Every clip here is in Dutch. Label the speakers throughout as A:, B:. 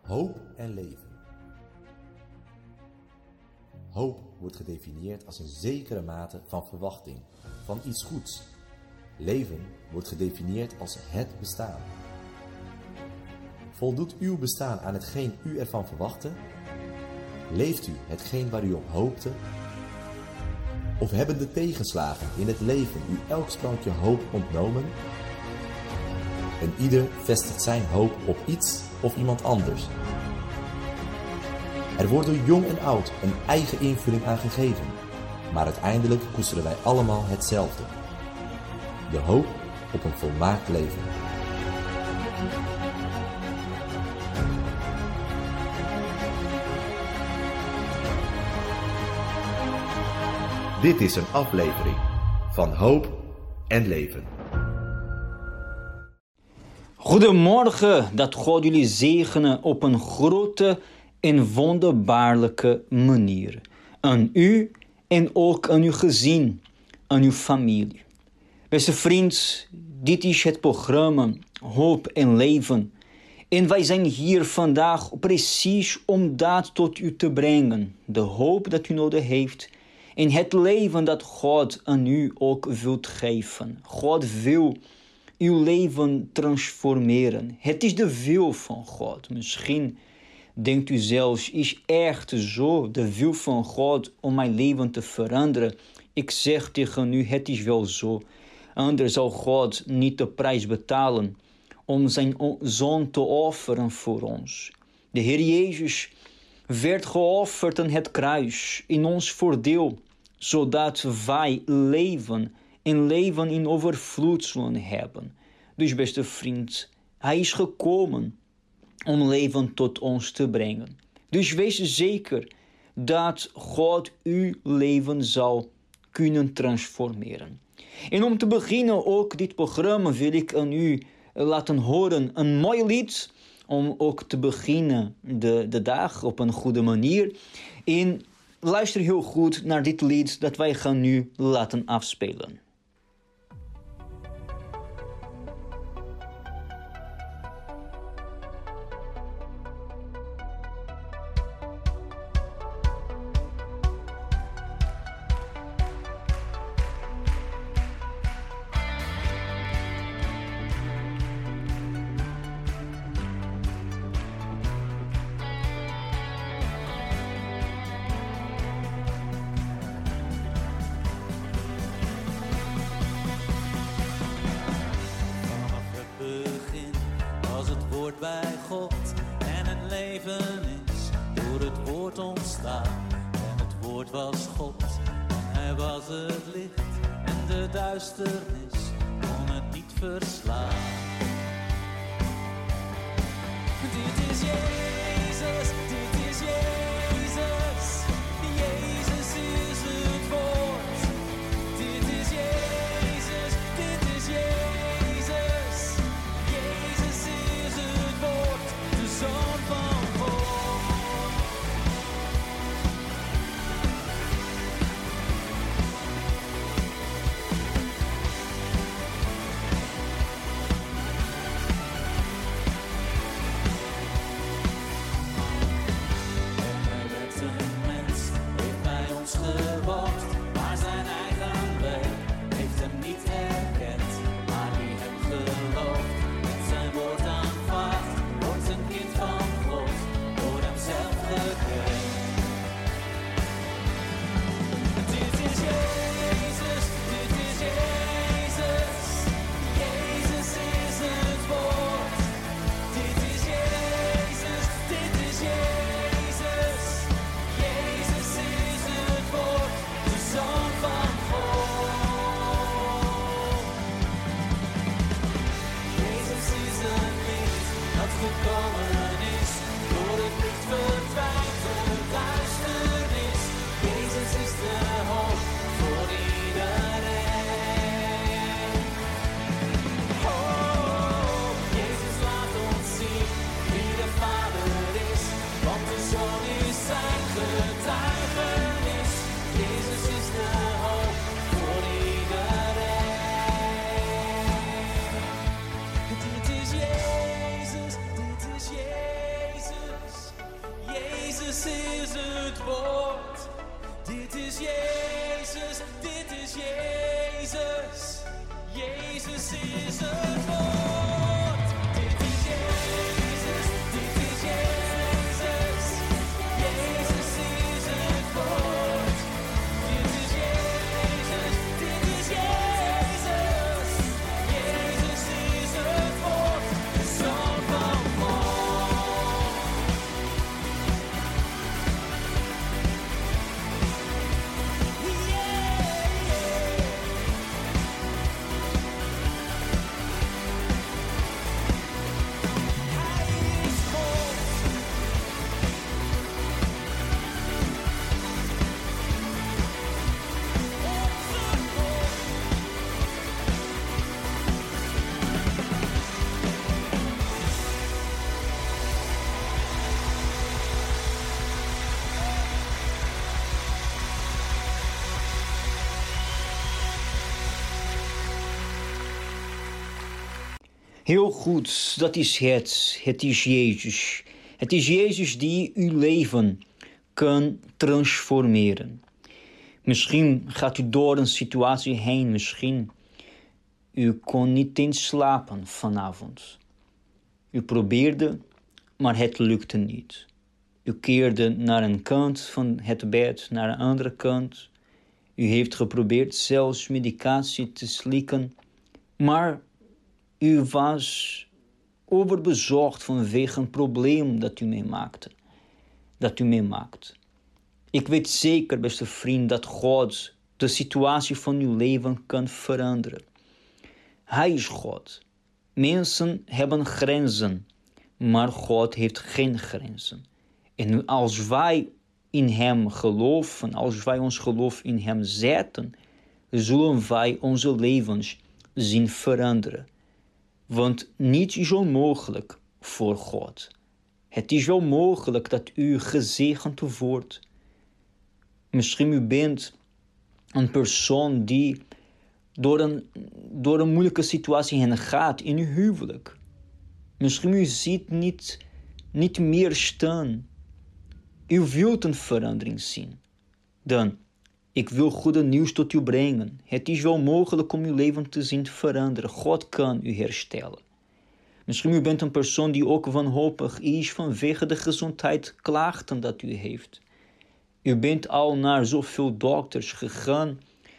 A: Hoop en leven. Hoop wordt gedefinieerd als een zekere mate van verwachting, van iets goeds. Leven wordt gedefinieerd als het bestaan. Voldoet uw bestaan aan hetgeen u ervan verwachtte? Leeft u hetgeen waar u op hoopte? Of hebben de tegenslagen in het leven u elk sprankje hoop ontnomen? En ieder vestigt zijn hoop op iets of iemand anders. Er wordt door jong en oud een eigen invulling aan gegeven, maar uiteindelijk koesteren wij allemaal hetzelfde. De hoop op een volmaakt leven. Dit is een aflevering van Hoop en Leven.
B: Goedemorgen, dat God jullie zegene op een grote en wonderbaarlijke manier. Aan u en ook aan uw gezin, aan uw familie. Beste vriend, dit is het programma Hoop en Leven. En wij zijn hier vandaag precies om dat tot u te brengen. De hoop dat u nodig heeft. En het leven dat God aan u ook wilt geven. God wil uw leven transformeren. Het is de wil van God. Misschien denkt u zelfs, is echt zo de wil van God om mijn leven te veranderen? Ik zeg tegen u, het is wel zo. Anders zal God niet de prijs betalen om zijn zoon te offeren voor ons. De Heer Jezus werd geofferd aan het kruis in ons voordeel, zodat wij leven en leven in overvloed zullen hebben. Dus beste vriend, hij is gekomen om leven tot ons te brengen. Dus wees zeker dat God uw leven zal kunnen transformeren. En om te beginnen ook dit programma wil ik aan u laten horen een mooi lied om ook te beginnen de dag op een goede manier. En luister heel goed naar dit lied dat wij gaan nu laten afspelen.
C: Bij God en het leven is door het woord ontstaan. En het woord was God en hij was het licht en de duisternis kon het niet verslaan. Dit is Jezus, dit is Jezus, Jezus is het woord. Dit is Jezus, dit is Jezus, Jezus is het woord, de Zoon van God. Hij werd een mens, heeft bij ons gewoond, maar zijn eigen weg heeft hem niet herkend. Maar wie hem gelooft en zijn woord aanvaardt, wordt een kind van God, door hemzelf gekend. Dit is Jezus, dit is Jezus, Jezus is het woord. Dit is Jezus, dit is Jezus, Jezus is het woord, de Zoon van God. Jezus is een licht dat gekomen is, door het licht verdwijnt de duisternis. Jezus is de hoop voor iedereen. Oh, Jezus laat ons zien wie de Vader is, want de Zoon is zijn getuigenis. Jezus is de hoop voor iedereen. Dit is Jezus, dit is Jezus. Jezus is het woord. Dit is Jezus, dit is Jezus. Jezus is het woord. Dit is Jezus, dit is Jezus. Jezus is het woord. Dit is Jezus, dit is Jezus. Jezus is het woord, de Zoon van God. Hij is God. Onze God.
B: Heel goed, dat is het. Het is Jezus. Het is Jezus die uw leven kan transformeren. Misschien gaat u door een situatie heen. Misschien u kon niet eens slapen vanavond. U probeerde, maar het lukte niet. U keerde naar een kant van het bed, naar een andere kant. U heeft geprobeerd zelfs medicatie te slikken, maar u was overbezorgd vanwege een probleem dat u meemaakt. Ik weet zeker, beste vriend, dat God de situatie van uw leven kan veranderen. Hij is God. Mensen hebben grenzen, maar God heeft geen grenzen. En als wij in hem geloven, als wij ons geloof in hem zetten, zullen wij onze levens zien veranderen. Want niets is onmogelijk voor God. Het is wel mogelijk dat u gezegend wordt. Misschien u bent een persoon die door een moeilijke situatie heen gaat in uw huwelijk. Misschien u ziet niet meer staan. U wilt een verandering zien. Dan, ik wil goede nieuws tot u brengen. Het is wel mogelijk om uw leven te zien veranderen. God kan u herstellen. Misschien u bent een persoon die ook wanhopig is vanwege de gezondheidsklachten dat u heeft. U bent al naar zoveel dokters gegaan,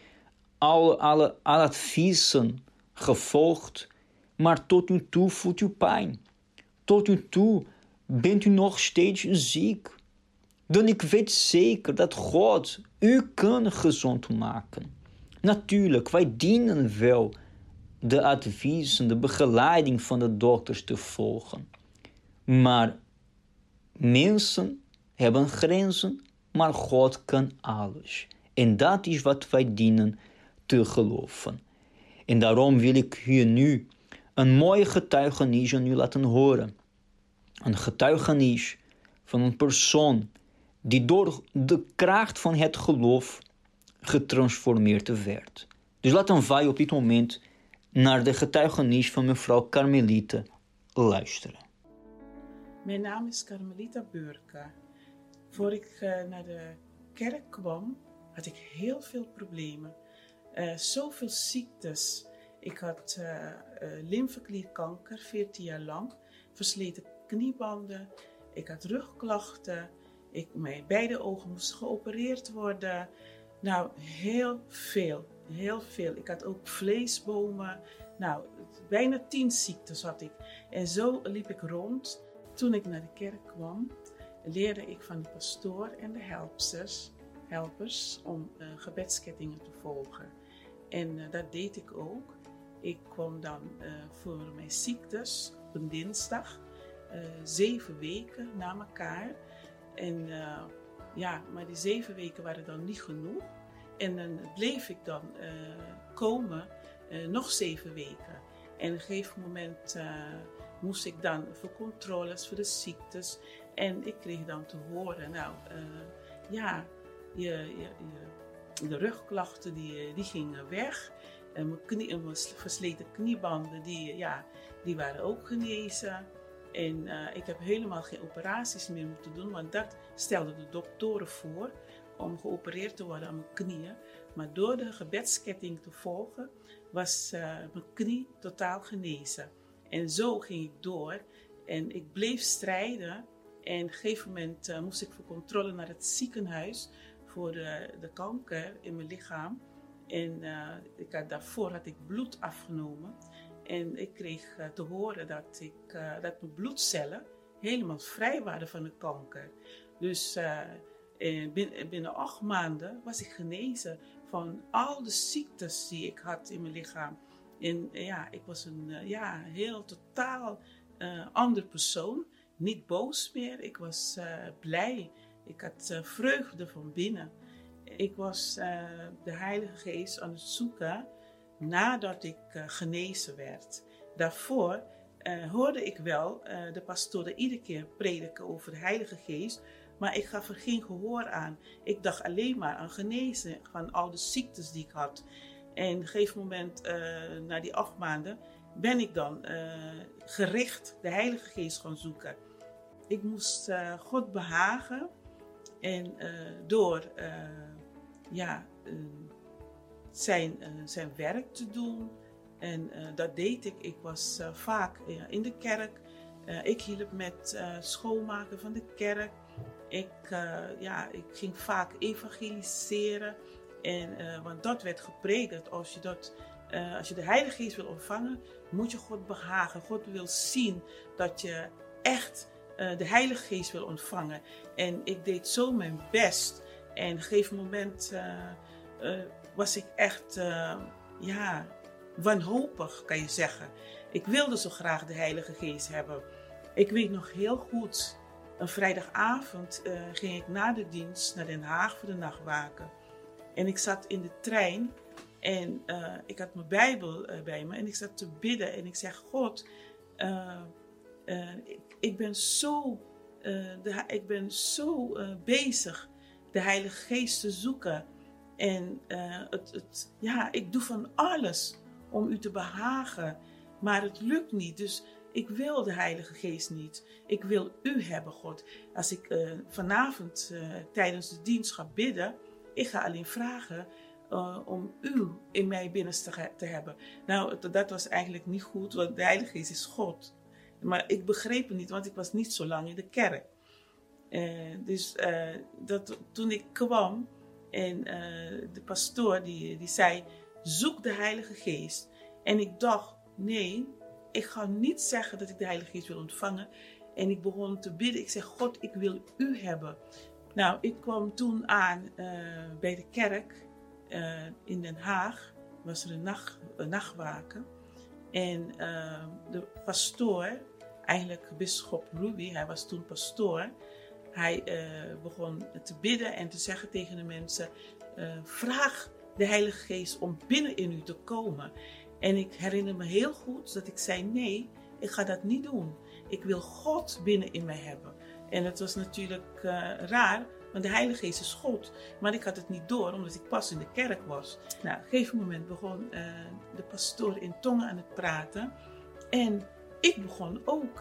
B: alle adviezen gevolgd, maar tot nu toe voelt u pijn. Tot nu toe bent u nog steeds ziek. Dan ik weet zeker dat God u kan gezond maken. Natuurlijk, wij dienen wel de adviezen, de begeleiding van de dokters te volgen. Maar mensen hebben grenzen, maar God kan alles. En dat is wat wij dienen te geloven. En daarom wil ik hier nu een mooie getuigenis aan u laten horen. Een getuigenis van een persoon die door de kracht van het geloof getransformeerd werd. Dus laten wij op dit moment naar de getuigenis van mevrouw Carmelita luisteren.
D: Mijn naam is Carmelita Beurka. Voor ik naar de kerk kwam, had ik heel veel problemen. Zoveel ziektes. Ik had lymfeklierkanker, 14 jaar lang. Versleten kniebanden. Ik had rugklachten. Mijn beide ogen moesten geopereerd worden. Nou, heel veel. Ik had ook vleesbomen. Nou, bijna 10 ziektes had ik. En zo liep ik rond. Toen ik naar de kerk kwam, leerde ik van de pastoor en de helpers om gebedskettingen te volgen. En dat deed ik ook. Ik kwam dan voor mijn ziektes op een dinsdag, 7 weken na elkaar. En maar die 7 weken waren dan niet genoeg. En dan bleef ik dan komen nog 7 weken. En op een gegeven moment moest ik dan voor controles, voor de ziektes. En ik kreeg dan te horen, de rugklachten die gingen weg. En mijn versleten kniebanden, die waren ook genezen. En ik heb helemaal geen operaties meer moeten doen, want dat stelden de doktoren voor om geopereerd te worden aan mijn knieën. Maar door de gebedsketting te volgen was mijn knie totaal genezen. En zo ging ik door en ik bleef strijden. En op een gegeven moment moest ik voor controle naar het ziekenhuis voor de kanker in mijn lichaam. En daarvoor had ik bloed afgenomen. En ik kreeg te horen dat mijn bloedcellen helemaal vrij waren van de kanker. Dus binnen 8 maanden was ik genezen van al de ziektes die ik had in mijn lichaam. En ik was een heel totaal ander persoon. Niet boos meer, ik was blij. Ik had vreugde van binnen. Ik was de Heilige Geest aan het zoeken nadat ik genezen werd. Daarvoor hoorde ik wel de pastoren iedere keer prediken over de Heilige Geest, maar ik gaf er geen gehoor aan. Ik dacht alleen maar aan genezen van al de ziektes die ik had. En op een gegeven moment, na die 8 maanden, ben ik dan gericht de Heilige Geest gaan zoeken. Ik moest God behagen en door zijn werk te doen. En dat deed ik. Ik was vaak in de kerk. Ik hielp met schoonmaken van de kerk. Ik ging vaak evangeliseren. Want dat werd gepredikt. Als je de Heilige Geest wil ontvangen, moet je God behagen. God wil zien dat je echt de Heilige Geest wil ontvangen. En ik deed zo mijn best. En op een gegeven moment was ik echt wanhopig, kan je zeggen. Ik wilde zo graag de Heilige Geest hebben. Ik weet nog heel goed, een vrijdagavond ging ik na de dienst naar Den Haag voor de nachtwaken. En ik zat in de trein en ik had mijn Bijbel bij me en ik zat te bidden. En ik zeg, God, ik ben zo bezig de Heilige Geest te zoeken. En ik doe van alles om u te behagen, maar het lukt niet. Dus ik wil de Heilige Geest niet. Ik wil u hebben, God. Als ik vanavond tijdens de dienst ga bidden, ik ga alleen vragen om u in mij binnenste te hebben. Nou, dat was eigenlijk niet goed, want de Heilige Geest is God. Maar ik begreep het niet, want ik was niet zo lang in de kerk. Toen ik kwam en de pastoor die zei, zoek de Heilige Geest. En ik dacht, nee, ik ga niet zeggen dat ik de Heilige Geest wil ontvangen. En ik begon te bidden. Ik zeg, God, ik wil u hebben. Nou, ik kwam toen aan bij de kerk in Den Haag. Was er een nachtwaken. En de pastoor, eigenlijk bisschop Ruby, hij was toen pastoor. Hij begon te bidden en te zeggen tegen de mensen, vraag de Heilige Geest om binnen in u te komen. En ik herinner me heel goed dat ik zei, nee, ik ga dat niet doen. Ik wil God binnen in mij hebben. En het was natuurlijk raar, want de Heilige Geest is God. Maar ik had het niet door, omdat ik pas in de kerk was. Nou, op een gegeven moment begon de pastoor in tongen aan het praten. En ik begon ook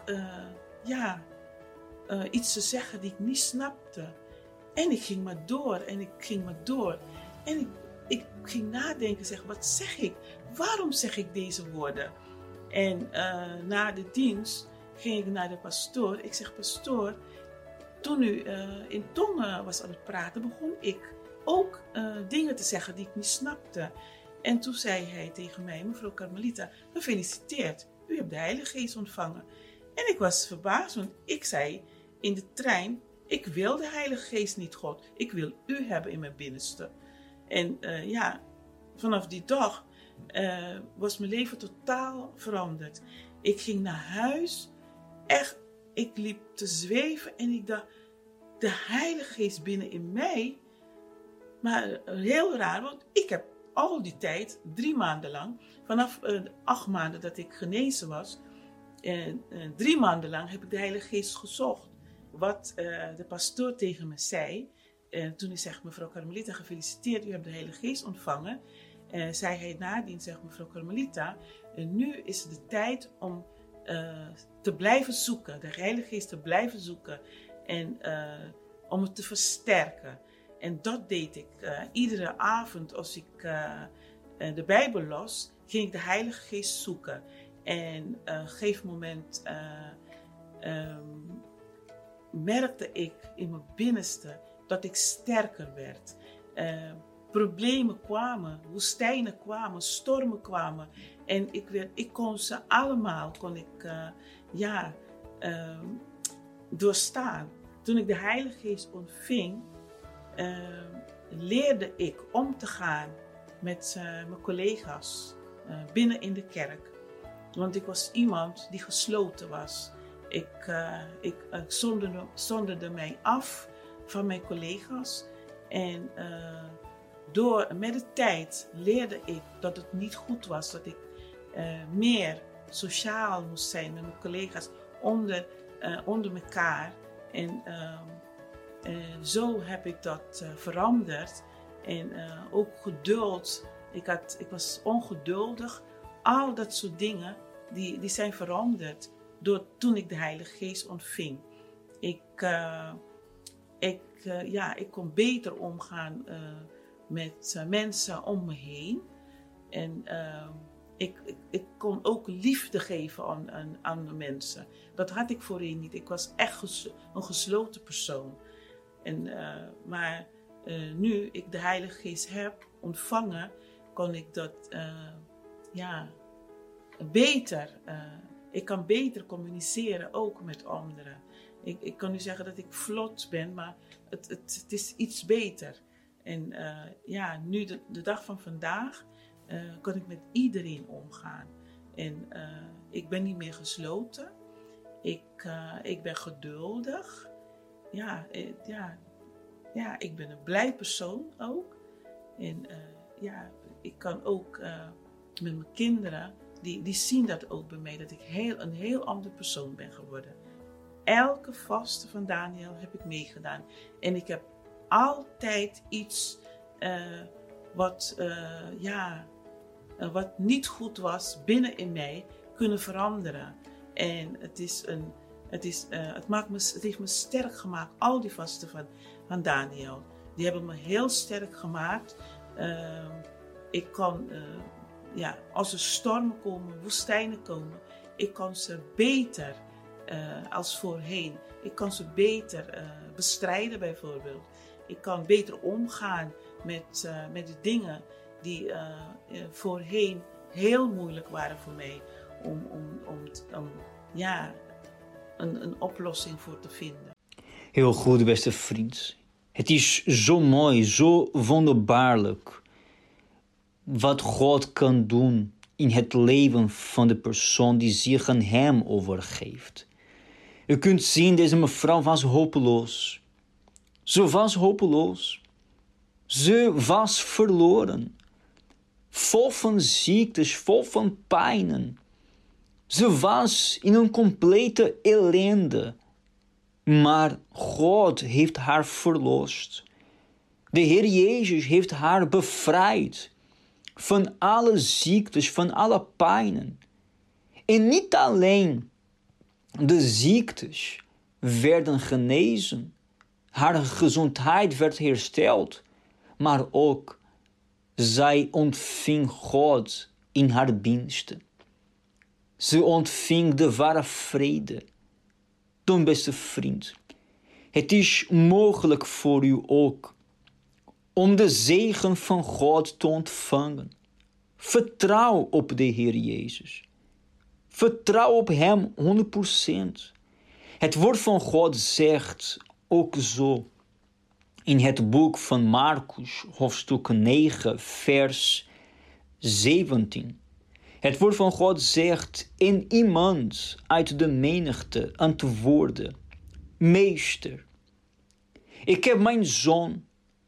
D: iets te zeggen die ik niet snapte. En ik ging maar door en ik ging maar door. En ik ging nadenken, zeg, wat zeg ik? Waarom zeg ik deze woorden? En na de dienst ging ik naar de pastoor. Ik zeg, pastoor, toen u in tongen was aan het praten, begon ik ook dingen te zeggen die ik niet snapte. En toen zei hij tegen mij, mevrouw Carmelita, gefeliciteerd, u hebt de Heilige Geest ontvangen. En ik was verbaasd, want ik zei in de trein, ik wil de Heilige Geest niet, God. Ik wil u hebben in mijn binnenste. En vanaf die dag was mijn leven totaal veranderd. Ik ging naar huis, echt, ik liep te zweven en ik dacht, de Heilige Geest binnen in mij. Maar heel raar, want ik heb al die tijd, 3 maanden lang, vanaf 8 maanden dat ik genezen was, 3 maanden lang heb ik de Heilige Geest gezocht. Wat de pastoor tegen me zei, toen hij zegt, mevrouw Carmelita, gefeliciteerd, u hebt de Heilige Geest ontvangen. Zei hij nadien, zegt mevrouw Carmelita, nu is het de tijd om te blijven zoeken, de Heilige Geest te blijven zoeken en om het te versterken. En dat deed ik. Iedere avond als ik de Bijbel las, ging ik de Heilige Geest zoeken. En op een gegeven moment merkte ik in mijn binnenste dat ik sterker werd. Problemen kwamen, woestijnen kwamen, stormen kwamen. En ik kon ze allemaal doorstaan. Toen ik de Heilige Geest ontving, leerde ik om te gaan met mijn collega's binnen in de kerk. Want ik was iemand die gesloten was. Ik zonderde mij af van mijn collega's. En met de tijd leerde ik dat het niet goed was. Dat ik meer sociaal moest zijn met mijn collega's onder elkaar. En zo heb ik dat veranderd. En ook geduld. Ik was ongeduldig. Al dat soort dingen die zijn veranderd toen ik de Heilige Geest ontving. Ik kon beter omgaan met mensen om me heen. En ik kon ook liefde geven aan de mensen. Dat had ik voorheen niet. Ik was echt een gesloten persoon. Maar nu ik de Heilige Geest heb ontvangen, kon ik dat beter. Ik kan beter communiceren ook met anderen. Ik kan nu zeggen dat ik vlot ben, maar het is iets beter. En nu de dag van vandaag kan ik met iedereen omgaan. En ik ben niet meer gesloten. Ik ben geduldig. Ik ben een blij persoon ook. En ik kan ook met mijn kinderen, die zien dat ook bij mij, dat ik een heel ander persoon ben geworden. Elke vaste van Daniel heb ik meegedaan. En ik heb altijd iets wat niet goed was binnen in mij kunnen veranderen. En het heeft me sterk gemaakt. Al die vasten van Daniel, die hebben me heel sterk gemaakt. Ik kan, als er stormen komen, woestijnen komen, ik kan ze beter als voorheen. Ik kan ze beter bestrijden bijvoorbeeld. Ik kan beter omgaan met de dingen die voorheen heel moeilijk waren voor mij. Om een oplossing voor te vinden.
B: Heel goed, beste vriend. Het is zo mooi, zo wonderbaarlijk wat God kan doen in het leven van de persoon die zich aan hem overgeeft. U kunt zien, deze mevrouw was hopeloos. Ze was hopeloos. Ze was verloren. Vol van ziektes, vol van pijnen. Ze was in een complete ellende. Maar God heeft haar verlost. De Heer Jezus heeft haar bevrijd van alle ziektes, van alle pijnen. En niet alleen de ziektes werden genezen, haar gezondheid werd hersteld, maar ook zij ontving God in haar binnenste. Ze ontving de ware vrede. Dan, beste vriend, het is mogelijk voor u ook om de zegen van God te ontvangen. Vertrouw op de Heer Jezus. Vertrouw op hem 100%. Het woord van God zegt ook zo in het boek van Marcus, hoofdstuk 9, vers 17. Het woord van God zegt, en iemand uit de menigte antwoordde, Meester, ik heb mijn zoon,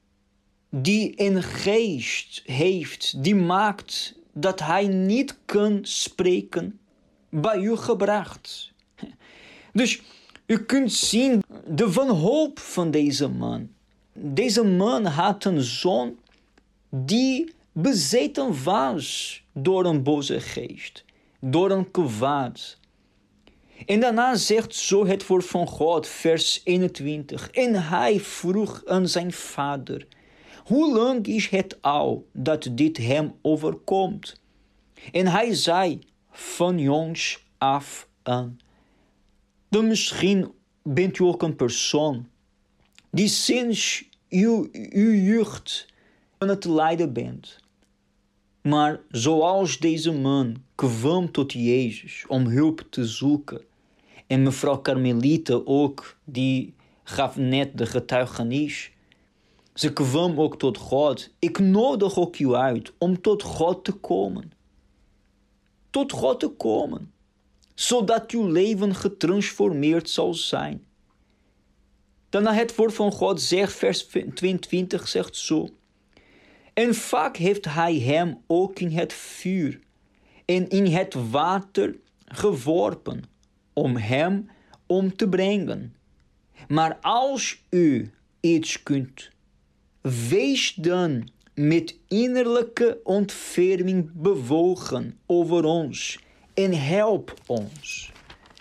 B: die een geest heeft, die maakt dat hij niet kan spreken, bij u gebracht. Dus u kunt zien de wanhoop van deze man. Deze man had een zoon die bezeten was door een boze geest, door een kwaad. En daarna zegt zo het woord van God, vers 21. En hij vroeg aan zijn vader, hoe lang is het al dat dit hem overkomt? En hij zei, van jongs af aan. Dan misschien bent u ook een persoon die sinds uw jeugd aan het lijden bent. Maar zoals deze man kwam tot Jezus om hulp te zoeken. En mevrouw Carmelita ook, die gaf net de getuigenis. Ze kwam ook tot God. Ik nodig ook u uit om tot God te komen. Tot God te komen. Zodat uw leven getransformeerd zal zijn. Daarna het woord van God zegt, vers 22 zegt zo. En vaak heeft hij hem ook in het vuur en in het water geworpen om hem om te brengen. Maar als u iets kunt, wees dan met innerlijke ontferming bewogen over ons en help ons.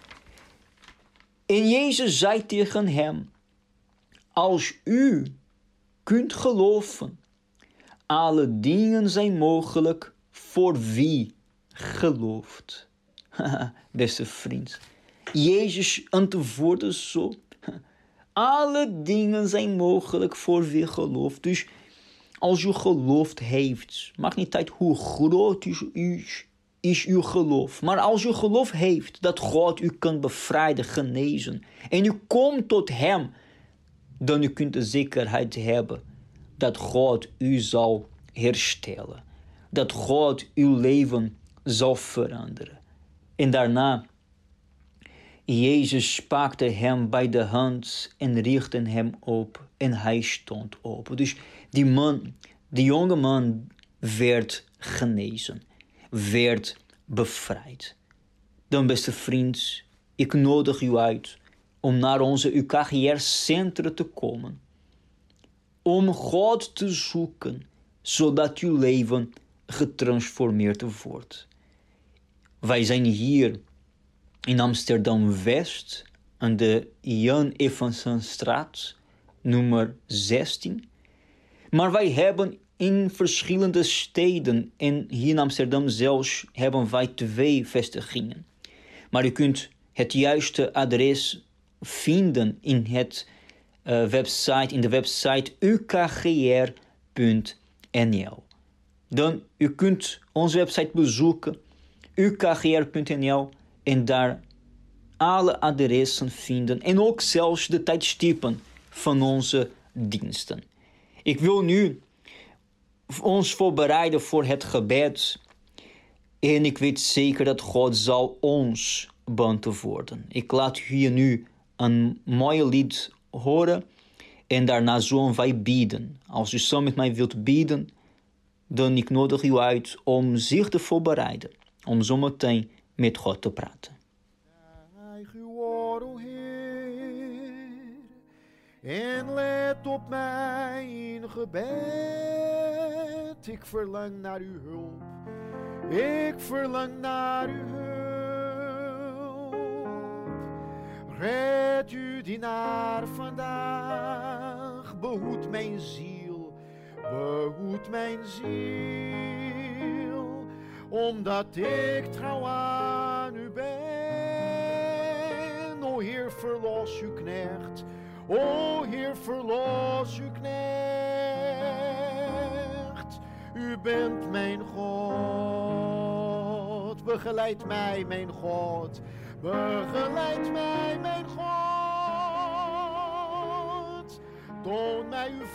B: En Jezus zei tegen hem, als u kunt geloven, alle dingen zijn mogelijk voor wie gelooft. Beste vriend, Jezus antwoordde zo. Alle dingen zijn mogelijk voor wie gelooft. Dus als u geloof heeft, maakt niet uit hoe groot is uw geloof. Maar als u geloof heeft dat God u kan bevrijden, genezen. En u komt tot hem, dan u kunt de zekerheid hebben dat God u zal herstellen. Dat God uw leven zal veranderen. En daarna, Jezus pakte hem bij de hand en richtte hem op. En hij stond op. Dus die jonge man werd genezen. Werd bevrijd. Dan beste vriend, ik nodig u uit om naar onze UKGR-centrum te komen. Om God te zoeken, zodat uw leven getransformeerd wordt. Wij zijn hier in Amsterdam-West, aan de Jan Evansenstraat, nummer 16. Maar wij hebben in verschillende steden en hier in Amsterdam zelfs hebben wij 2 vestigingen. Maar u kunt het juiste adres vinden in de website ukgr.nl. Dan u kunt onze website bezoeken, ukgr.nl, en daar alle adressen vinden en ook zelfs de tijdstippen van onze diensten. Ik wil nu ons voorbereiden voor het gebed en ik weet zeker dat God zal ons beantwoorden. Ik laat hier nu een mooie lied horen en daarna zullen wij bidden. Als u samen met mij wilt bidden, dan ik nodig u uit om zich te voorbereiden, om zometeen met God te praten.
E: Neig uw oor, o Heer, en let op mijn gebed. Ik verlang naar uw hulp, ik verlang naar uw hulp. Red uw dienaar vandaag, behoed mijn ziel, behoed mijn ziel, omdat ik trouw aan u ben. O Heer, verlos uw knecht, o Heer, verlos uw knecht. U bent mijn God, begeleid mij, mijn God, begeleid mij, mijn God. Toon mij uw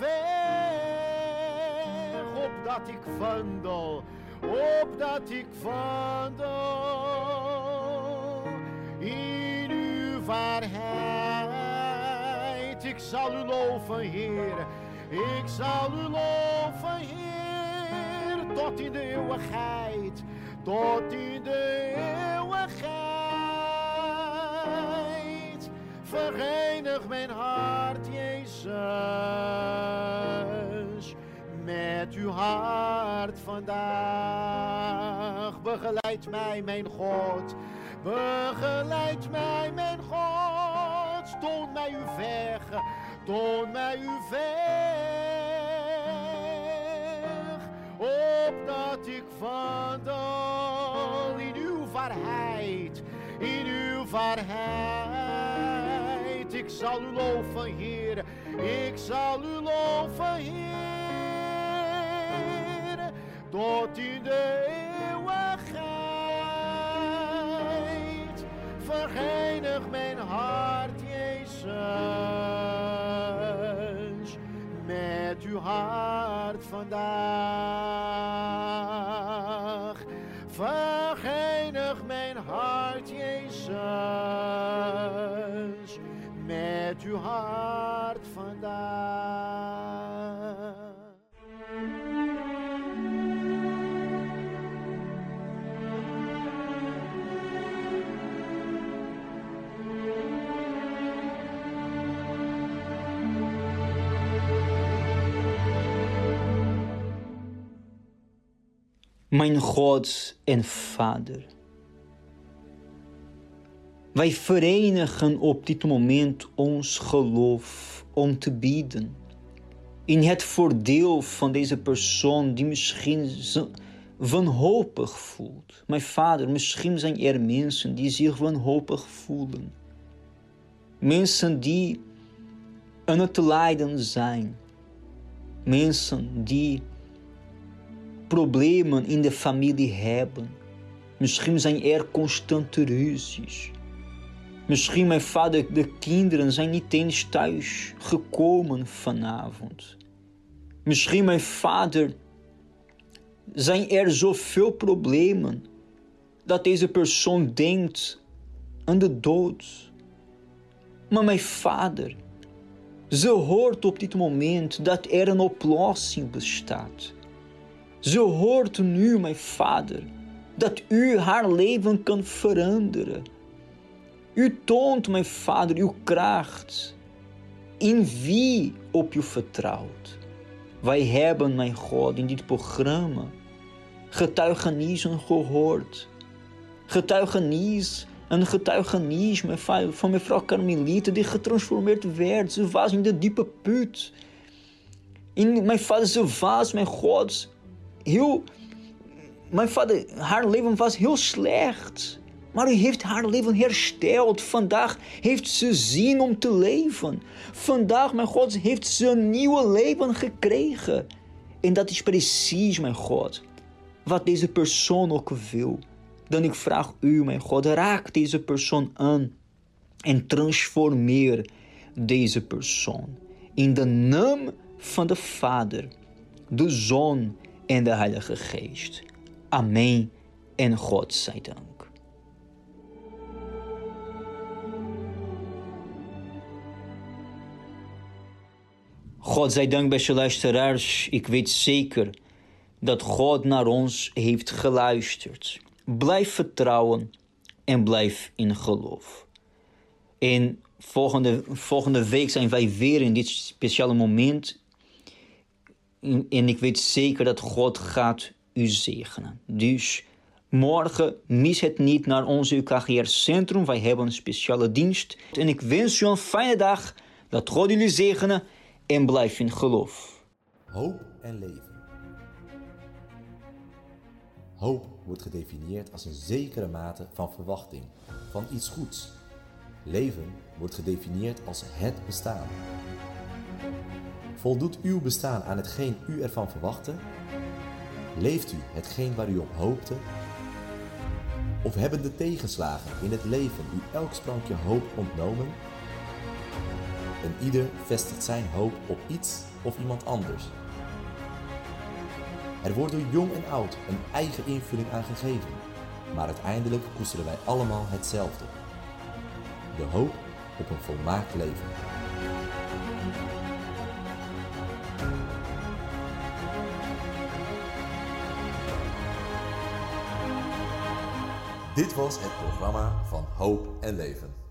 E: weg, opdat ik wandel, opdat ik wandel in uw waarheid. Ik zal u loven, Heer, ik zal u loven, Heer, tot in de eeuwigheid, tot in de eeuwigheid. Verenig mijn hart, Jezus, met uw hart vandaag. Begeleid mij, mijn God, Begeleid mij, mijn God, toon mij uw weg, toon mij uw weg, opdat ik wandel in uw waarheid, in uw waarheid. Ik zal u loven, Heer, ik zal u loven, Heer, tot in de eeuwigheid. Verenig mijn hart, Jezus, met uw hart vandaag. Verenig mijn hart, Jezus, met uw hart vandaag.
B: Mijn God en Vader, wij verenigen op dit moment ons geloof om te bidden in het voordeel van deze persoon die misschien wanhopig voelt. Mijn Vader, misschien zijn er mensen die zich wanhopig voelen. Mensen die aan het lijden zijn. Mensen die problemen in de familie hebben. Misschien zijn er constante ruzies. Misschien, mijn Vader, de kinderen zijn niet eens thuis gekomen vanavond. Misschien, mijn Vader, zijn er zoveel problemen dat deze persoon denkt aan de dood. Maar mijn Vader, ze hoort op dit moment dat er een oplossing bestaat. Ze hoort nu, mijn Vader, dat u haar leven kan veranderen. U toont, mijn Vader, uw kracht in wie op u vertrouwt. Wij hebben, mijn God, in dit programma getuigenissen gehoord. Een getuigenis, mijn Vader, van mevrouw Carmelita die getransformeerd werd. Ze was in de diepe put. Mijn Vader, ze was, mijn God, mijn Vader, haar leven was heel slecht. Maar u heeft haar leven hersteld. Vandaag heeft ze zin om te leven. Vandaag, mijn God, heeft ze een nieuw leven gekregen. En dat is precies, mijn God, wat deze persoon ook wil. Dan ik vraag u, mijn God, raak deze persoon aan. En transformeer deze persoon. In de naam van de Vader, de Zoon en de Heilige Geest. Amen en God zij dank. God zij dank, beste luisteraars. Ik weet zeker dat God naar ons heeft geluisterd. Blijf vertrouwen en blijf in geloof. En volgende week zijn wij weer in dit speciale moment. En ik weet zeker dat God gaat u zegenen. Dus morgen mis het niet naar onze UKGR Centrum. Wij hebben een speciale dienst. En ik wens u een fijne dag. Dat God jullie zegenen en blijf in geloof.
A: Hoop en leven. Hoop wordt gedefinieerd als een zekere mate van verwachting, van iets goeds. Leven wordt gedefinieerd als het bestaan. Voldoet uw bestaan aan hetgeen u ervan verwachtte? Leeft u hetgeen waar u op hoopte? Of hebben de tegenslagen in het leven u elk sprankje hoop ontnomen? En ieder vestigt zijn hoop op iets of iemand anders. Er wordt door jong en oud een eigen invulling aan gegeven, maar uiteindelijk koesteren wij allemaal hetzelfde. De hoop op een volmaakt leven. Dit was het programma van Hoop en Leven.